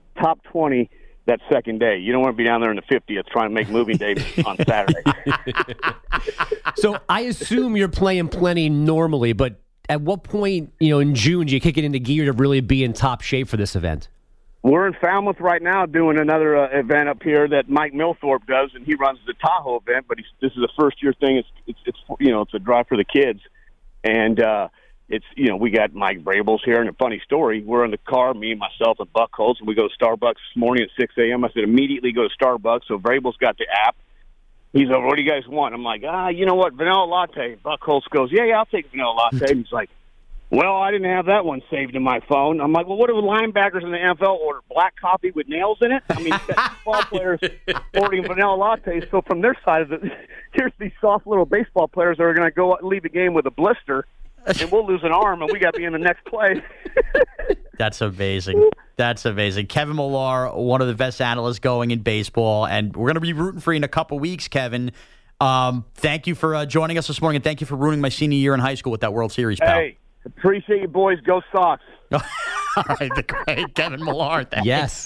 20 that second day. You don't want to be down there in the 50th trying to make moving day on Saturday. So I assume you're playing plenty normally, but at what point, in June, do you kick it into gear to really be in top shape for this event? We're in Falmouth right now doing another event up here that Mike Milthorpe does, and he runs the Tahoe event. But this is a first-year thing. It's a drive for the kids, and we got Mike Vrabels here. And a funny story: we're in the car, me and myself and Buck Holtz, and we go to Starbucks this morning at 6 a.m. I said immediately go to Starbucks. So Vrabels got the app. He's like, "What do you guys want?" I'm like, you know what, vanilla latte. Buck Holtz goes, "Yeah, I'll take a vanilla latte." And he's like, "Well, I didn't have that one saved in my phone." I'm like, "Well, what do linebackers in the NFL order? Black coffee with nails in it?" I mean, you've got football players ordering vanilla lattes. So from their side of it, here's these soft little baseball players that are going to go leave the game with a blister, and we'll lose an arm, and we got to be in the next play. That's amazing. That's amazing. Kevin Millar, one of the best analysts going in baseball, and we're going to be rooting for you in a couple weeks, Kevin. Thank you for joining us this morning, and thank you for ruining my senior year in high school with that World Series, pal. Hey. Appreciate you, boys. Go Sox. All right, the great Kevin Millar. Thanks. Yes.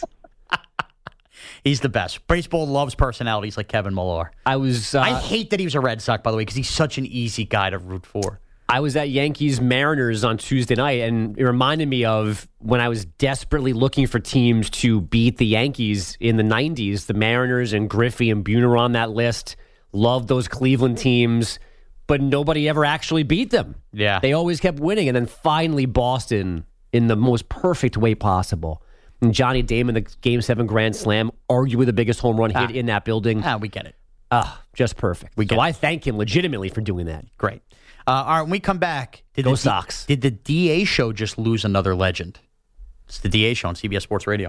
He's the best. Baseball loves personalities like Kevin Millar. I hate that he was a Red Sox, by the way, because he's such an easy guy to root for. I was at Yankees-Mariners on Tuesday night, and it reminded me of when I was desperately looking for teams to beat the Yankees in the 90s. The Mariners and Griffey and Buhner were on that list. Loved those Cleveland teams. But nobody ever actually beat them. Yeah. They always kept winning. And then finally Boston, in the most perfect way possible. And Johnny Damon, the Game 7 Grand Slam, arguably the biggest home run hit in that building. We get it. Just perfect. I thank him legitimately for doing that. Great. All right, when we come back, Go Sox. Did the DA show just lose another legend? It's the DA show on CBS Sports Radio.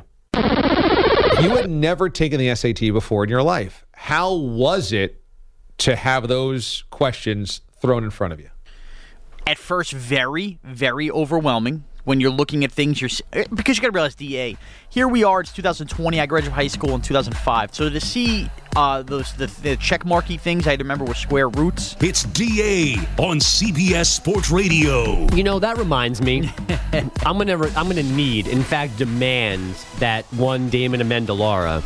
You had never taken the SAT before in your life. How was it to have those questions thrown in front of you? At first, very, very overwhelming when you're looking at things. Because you got to realize, DA, here we are, it's 2020. I graduated high school in 2005. So to see the check-marky things I had to remember were square roots. It's DA on CBS Sports Radio. That reminds me. I'm gonna need, in fact, demand that one Damon Amendolara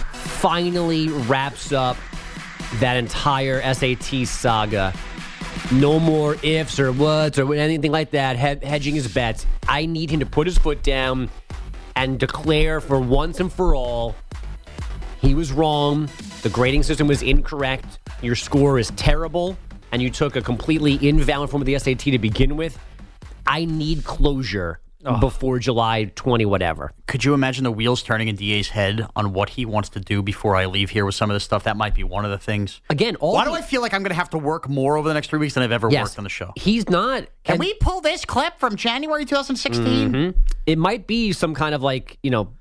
finally wraps up that entire SAT saga No more ifs or whats or anything like that, hedging his bets. I need him to put his foot down and declare for once and for all, he was wrong. The grading system was incorrect. Your score is terrible, and you took a completely invalid form of the SAT to begin with. I need closure before July 20 whatever. Could you imagine the wheels turning in DA's head on what he wants to do before I leave here with some of this stuff? That might be one of the things. Again, why do I feel like I'm going to have to work more over the next 3 weeks than I've ever worked on the show? He's not. Can we pull this clip from January 2016? Mm-hmm. It might be some kind of like,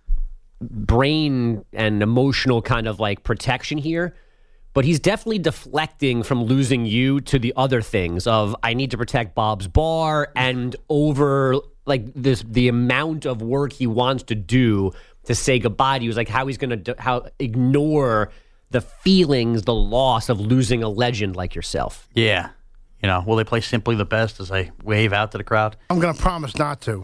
brain and emotional kind of like protection here. But he's definitely deflecting from losing you to the other things of I need to protect Bob's Bar and over like the amount of work he wants to do to say goodbye to you is like how he's going to ignore the feelings, the loss of losing a legend like yourself. Yeah. Will they play Simply the Best as I wave out to the crowd? I'm going to promise not to.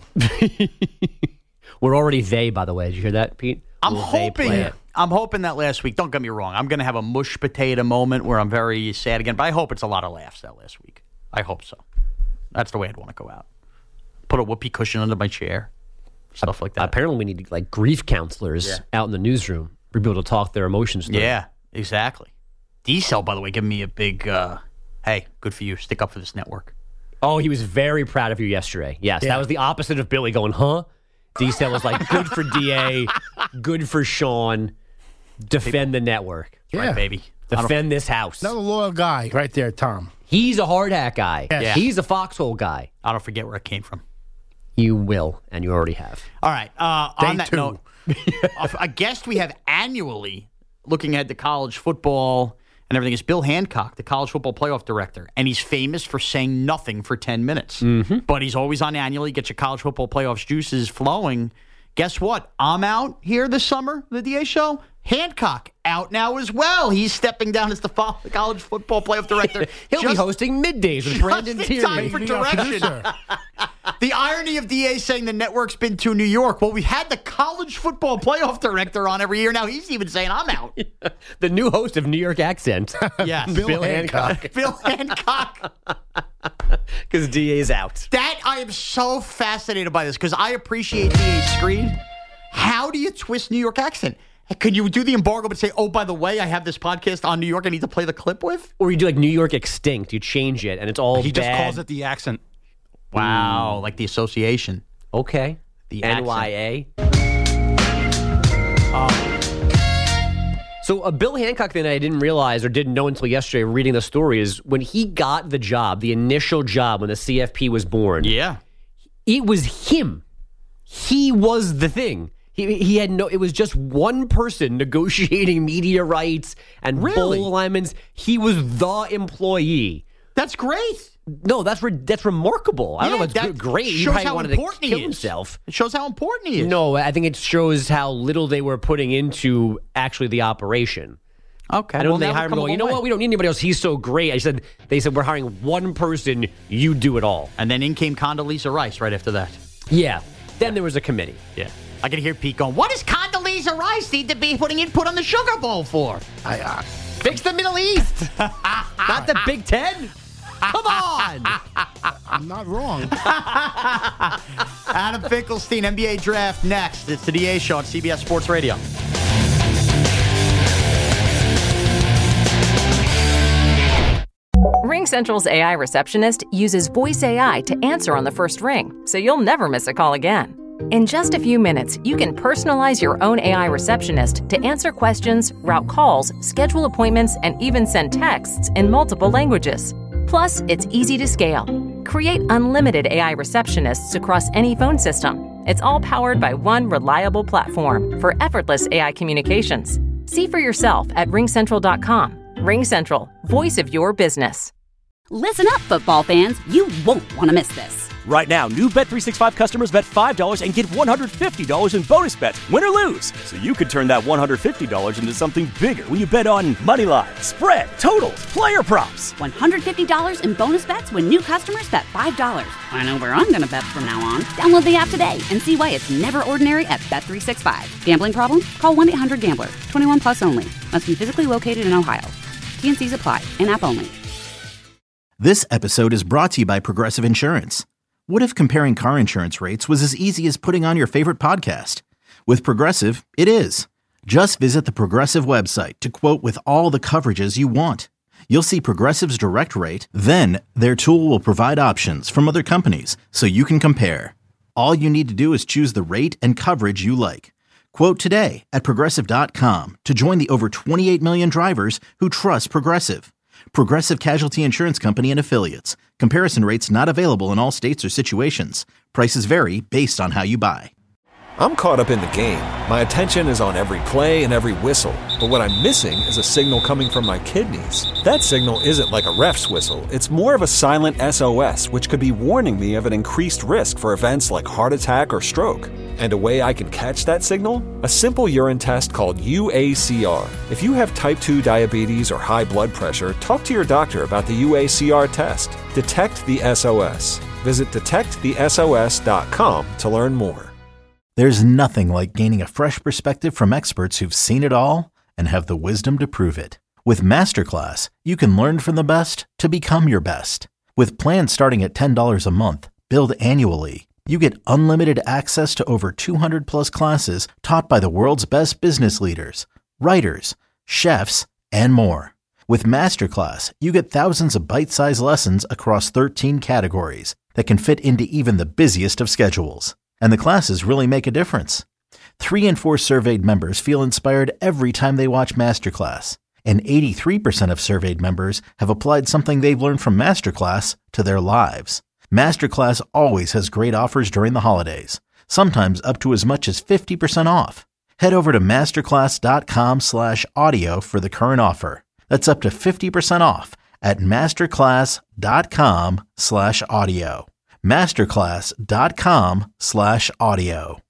We're already they, by the way. Did you hear that, Pete? I'm hoping that last week, don't get me wrong, I'm going to have a mush potato moment where I'm very sad again, but I hope it's a lot of laughs that last week. I hope so. That's the way I'd want to go out. Put a whoopee cushion under my chair, stuff like that. Apparently we need like grief counselors out in the newsroom for people to talk their emotions through. Yeah, exactly. D-Cell, by the way, giving me a big, hey, good for you, stick up for this network. Oh, he was very proud of you yesterday. Yes, that was the opposite of Billy going, huh? D-Cell was like, good for DA, good for Sean, defend the network. Yeah. Right, baby. Defend this house. Another loyal guy right there, Tom. He's a hard hat guy. Yes. Yeah. He's a foxhole guy. I don't forget where it came from. You will, and you already have. All right. On that note, a guest we have annually looking at the college football and everything is Bill Hancock, the college football playoff director. And he's famous for saying nothing for 10 minutes. Mm-hmm. But he's always on annually, get your college football playoffs juices flowing. Guess what? I'm out here this summer, the DA show. Hancock out now as well. He's stepping down as the college football playoff director. He'll be hosting middays with Brandon Tierney. For direction. The irony of DA saying the network's been to New York. Well, we had the college football playoff director on every year. Now he's even saying I'm out. The new host of New York Accent. Yes. Bill Hancock. Bill Hancock. Because DA's out. That I am so fascinated by this because I appreciate DA's screen. How do you twist New York accent? Could you do the embargo but say, oh, by the way, I have this podcast on New York I need to play the clip with? Or you do like New York Extinct. You change it and it's all He bad. just calls it the accent. Wow, like the association. Okay. The NYA. So Bill Hancock thing I didn't realize or didn't know until yesterday reading the story is when he got the job, the initial job when the CFP was born. Yeah. It was him. He was the thing. He had it was just one person negotiating media rights and bowl alignments. He was the employee. That's great. No, that's remarkable. I don't know if it's great. He shows probably how wanted important to kill he is. himself. It shows how important he is. No, I think it shows how little they were putting into actually the operation. Okay. I don't think they hired him going, you know what, we don't need anybody else. He's so great. They said, we're hiring one person. You do it all. And then in came Condoleezza Rice right after that. Yeah. Then there was a committee. Yeah. I can hear Pete going, what does Condoleezza Rice need to be putting input on the Sugar Bowl for? Fix the Middle East. Not the Big Ten. Come on. I'm not wrong. Adam Finkelstein, NBA Draft next. It's the DA Show on CBS Sports Radio. RingCentral's AI receptionist uses voice AI to answer on the first ring, so you'll never miss a call again. In just a few minutes, you can personalize your own AI receptionist to answer questions, route calls, schedule appointments, and even send texts in multiple languages. Plus, it's easy to scale. Create unlimited AI receptionists across any phone system. It's all powered by one reliable platform for effortless AI communications. See for yourself at RingCentral.com. RingCentral, voice of your business. Listen up, football fans. You won't want to miss this. Right now, new Bet365 customers bet $5 and get $150 in bonus bets, win or lose. So you could turn that $150 into something bigger when you bet on moneyline, spread, totals, player props. $150 in bonus bets when new customers bet $5. I know where I'm going to bet from now on. Download the app today and see why it's never ordinary at Bet365. Gambling problem? Call 1-800-GAMBLER. 21 plus only. Must be physically located in Ohio. T&Cs apply. In-app only. This episode is brought to you by Progressive Insurance. What if comparing car insurance rates was as easy as putting on your favorite podcast? With Progressive, it is. Just visit the Progressive website to quote with all the coverages you want. You'll see Progressive's direct rate, then their tool will provide options from other companies so you can compare. All you need to do is choose the rate and coverage you like. Quote today at Progressive.com to join the over 28 million drivers who trust Progressive. Progressive Casualty Insurance Company and Affiliates. Comparison rates not available in all states or situations. Prices vary based on how you buy. I'm caught up in the game. My attention is on every play and every whistle. But what I'm missing is a signal coming from my kidneys. That signal isn't like a ref's whistle. It's more of a silent SOS, which could be warning me of an increased risk for events like heart attack or stroke. And a way I can catch that signal? A simple urine test called UACR. If you have type 2 diabetes or high blood pressure, talk to your doctor about the UACR test. Detect the SOS. Visit detectthesos.com to learn more. There's nothing like gaining a fresh perspective from experts who've seen it all and have the wisdom to prove it. With Masterclass, you can learn from the best to become your best. With plans starting at $10 a month, billed annually, you get unlimited access to over 200 plus classes taught by the world's best business leaders, writers, chefs, and more. With Masterclass, you get thousands of bite-sized lessons across 13 categories that can fit into even the busiest of schedules. And the classes really make a difference. 3 in 4 surveyed members feel inspired every time they watch Masterclass. And 83% of surveyed members have applied something they've learned from Masterclass to their lives. Masterclass always has great offers during the holidays, sometimes up to as much as 50% off. Head over to masterclass.com/audio for the current offer. That's up to 50% off at masterclass.com/audio. masterclass.com/audio.